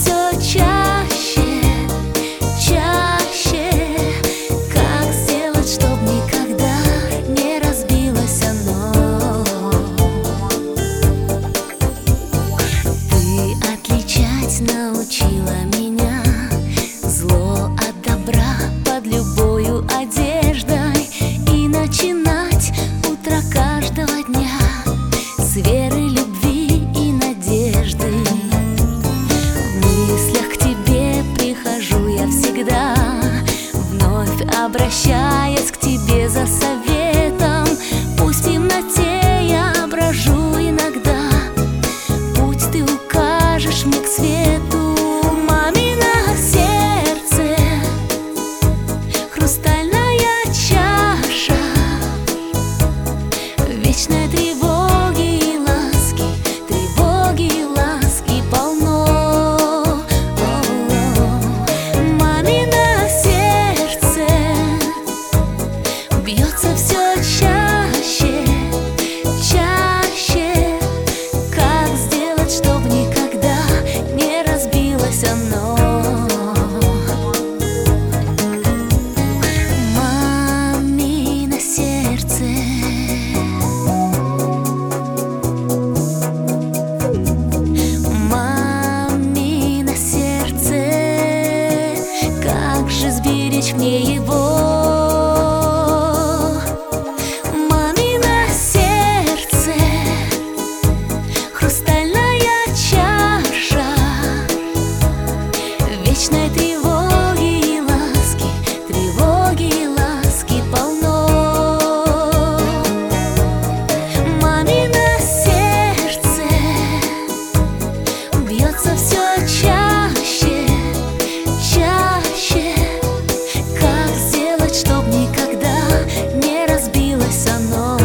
все чаще, чаще. Как сделать, чтоб никогда не разбилось оно? Ты отличать научила меня зло от добра под любою одеждой, и начинать утро каждого дня с веры, любви и надежды. В мыслях к тебе прихожу я всегда, вновь обращаясь к тебе за советом. Пусть в темноте я брожу иногда, путь ты укажешь мне к свету. Мамино сердце, хрустальная чаша, вечной тревоги и ласки, тревоги и ласки полно. Мамино сердце бьется все чаще, чаще. Как сделать, чтоб никогда не разбилось оно? Мамино сердце, мамино сердце, как же сберечь мне его? Мамино сердце, хрустальная чаша, вечной тревоги и ласки, тревоги и ласки полно. Мамино сердце бьется все чаще, чаще. Как сделать, чтоб никогда не разбилось оно?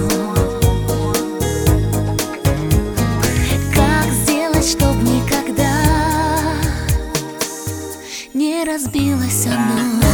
Как сделать, чтоб никогда не разбилось оно?